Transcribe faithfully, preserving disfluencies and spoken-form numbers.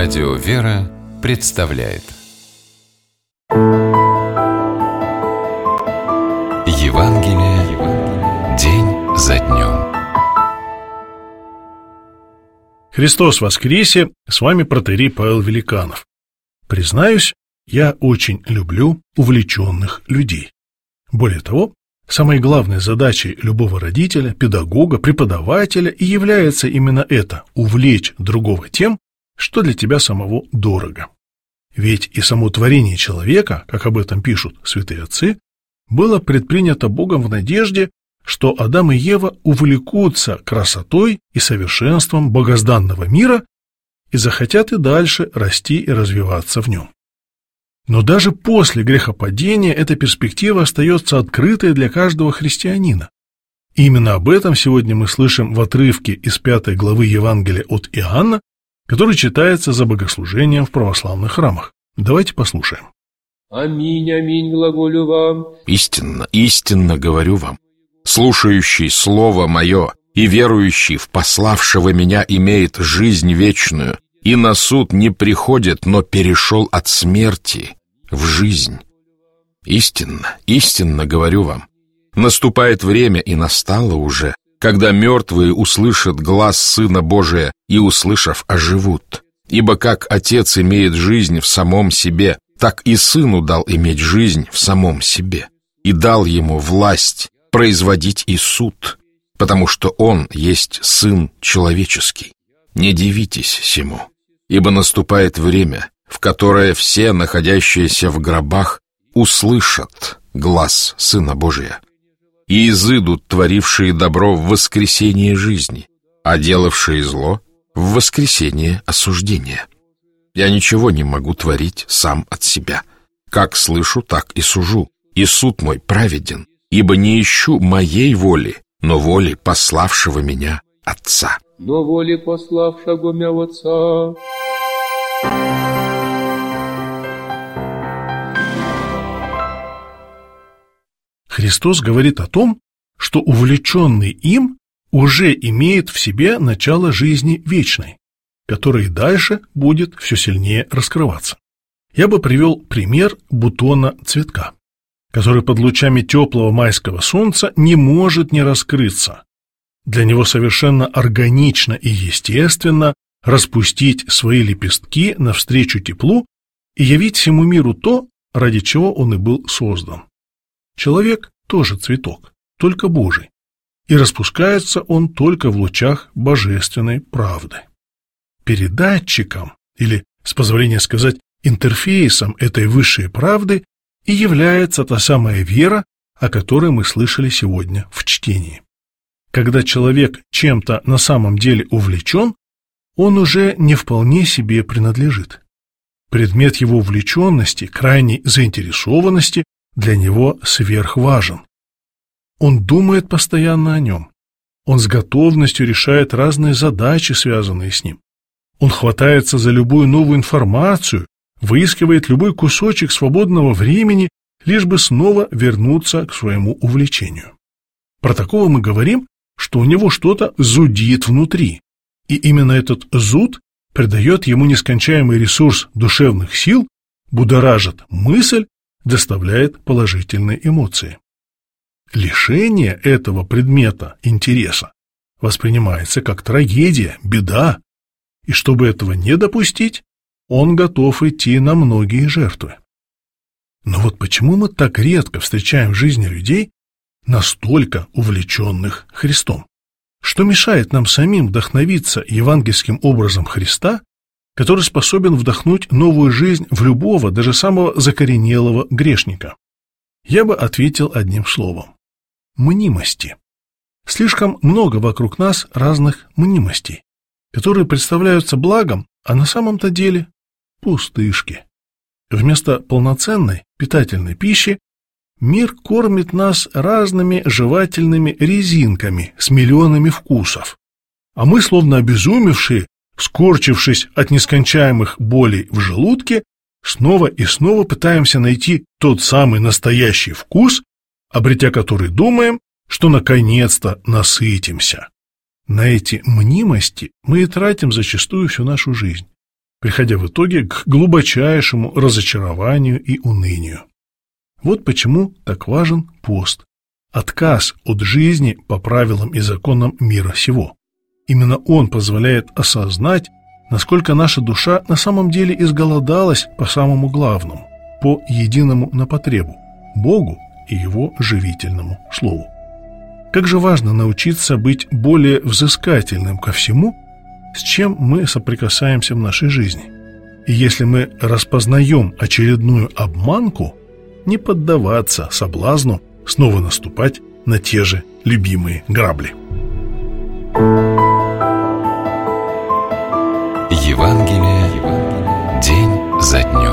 Радио «Вера» представляет Евангелие день за днем. Христос воскресе! С вами протоиерей Павел Великанов. Признаюсь, я очень люблю увлеченных людей. Более того, самой главной задачей любого родителя, педагога, преподавателя и является именно это – увлечь другого тем, что для тебя самого дорого. Ведь и само творение человека, как об этом пишут святые отцы, было предпринято Богом в надежде, что Адам и Ева увлекутся красотой и совершенством богозданного мира и захотят и дальше расти и развиваться в нем. Но даже после грехопадения эта перспектива остается открытой для каждого христианина. И именно об этом сегодня мы слышим в отрывке из пятой главы Евангелия от Иоанна, который читается за богослужением в православных храмах. Давайте послушаем. Аминь, аминь, глаголю вам. Истинно, истинно говорю вам, слушающий слово мое и верующий в пославшего меня имеет жизнь вечную, и на суд не приходит, но перешел от смерти в жизнь. Истинно, истинно говорю вам, наступает время, и настало уже, когда мертвые услышат глас Сына Божия и, услышав, оживут. Ибо как Отец имеет жизнь в самом себе, так и Сыну дал иметь жизнь в самом себе, и дал ему власть производить и суд, потому что Он есть Сын человеческий. Не дивитесь сему, ибо наступает время, в которое все, находящиеся в гробах, услышат глас Сына Божия, и изыдут творившие добро в воскресение жизни, а делавшие зло в воскресение осуждения. Я ничего не могу творить сам от себя. Как слышу, так и сужу, и суд мой праведен, ибо не ищу моей воли, но воли пославшего меня Отца. Но воли пославшего меня Отца. Христос говорит о том, что увлеченный им уже имеет в себе начало жизни вечной, которая и дальше будет все сильнее раскрываться. Я бы привел пример бутона цветка, который под лучами теплого майского солнца не может не раскрыться. Для него совершенно органично и естественно распустить свои лепестки навстречу теплу и явить всему миру то, ради чего он и был создан. Человек тоже цветок, только Божий, и распускается он только в лучах божественной правды. Передатчиком, или, с позволения сказать, интерфейсом этой высшей правды и является та самая вера, о которой мы слышали сегодня в чтении. Когда человек чем-то на самом деле увлечен, он уже не вполне себе принадлежит. Предмет его увлеченности, крайней заинтересованности для него сверхважен. Он думает постоянно о нем. Он с готовностью решает разные задачи, связанные с ним. Он хватается за любую новую информацию, выискивает любой кусочек свободного времени, лишь бы снова вернуться к своему увлечению. Про такого мы говорим, что у него что-то зудит внутри, и именно этот зуд придает ему нескончаемый ресурс душевных сил, будоражит мысль, доставляет положительные эмоции. Лишение этого предмета интереса воспринимается как трагедия, беда, и чтобы этого не допустить, он готов идти на многие жертвы. Но вот почему мы так редко встречаем в жизни людей, настолько увлеченных Христом? Что мешает нам самим вдохновиться евангельским образом Христа, который способен вдохнуть новую жизнь в любого, даже самого закоренелого грешника? Я бы ответил одним словом – мнимости. Слишком много вокруг нас разных мнимостей, которые представляются благом, а на самом-то деле пустышки. Вместо полноценной питательной пищи мир кормит нас разными жевательными резинками с миллионами вкусов, а мы, словно обезумевшие, скорчившись от нескончаемых болей в желудке, снова и снова пытаемся найти тот самый настоящий вкус, обретя который думаем, что наконец-то насытимся. На эти мнимости мы и тратим зачастую всю нашу жизнь. приходя в итоге к глубочайшему разочарованию и унынию. Вот почему так важен пост, отказ от жизни по правилам и законам мира сего. Именно он позволяет осознать, насколько наша душа на самом деле изголодалась по самому главному, по единому на потребу – Богу и Его живительному Слову. Как же важно научиться быть более взыскательным ко всему, с чем мы соприкасаемся в нашей жизни. И если мы распознаем очередную обманку, не поддаваться соблазну снова наступать на те же любимые грабли. Евангелие день за днем.